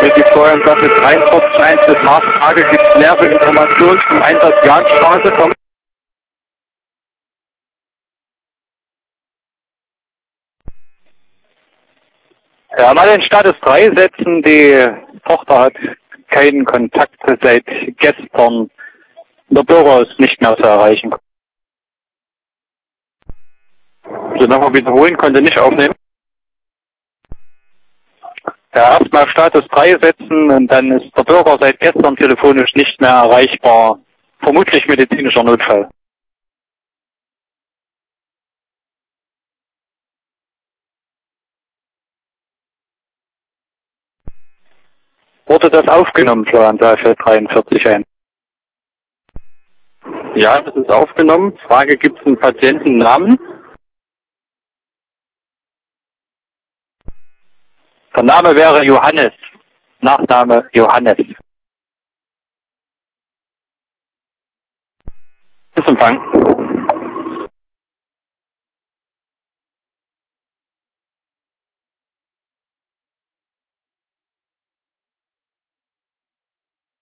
Mit die Steuerklasse 43.1 bis Nachfrage gibt es nähere Informationen zum Einsatz Jahnstraße. Ja, mal den Status 3 setzen. Die Tochter hat keinen Kontakt seit gestern. Der Bürger ist nicht mehr zu erreichen. Also nochmal wiederholen, konnte nicht aufnehmen. Ja, erstmal Status 3 setzen und dann ist der Bürger seit gestern telefonisch nicht mehr erreichbar. Vermutlich medizinischer Notfall. Wurde das aufgenommen, Florian Saalfeld 43 ein? Ja, das ist aufgenommen. Frage, gibt es einen Patientennamen? Der Name wäre Johannes. Nachname Johannes. Bis Empfang.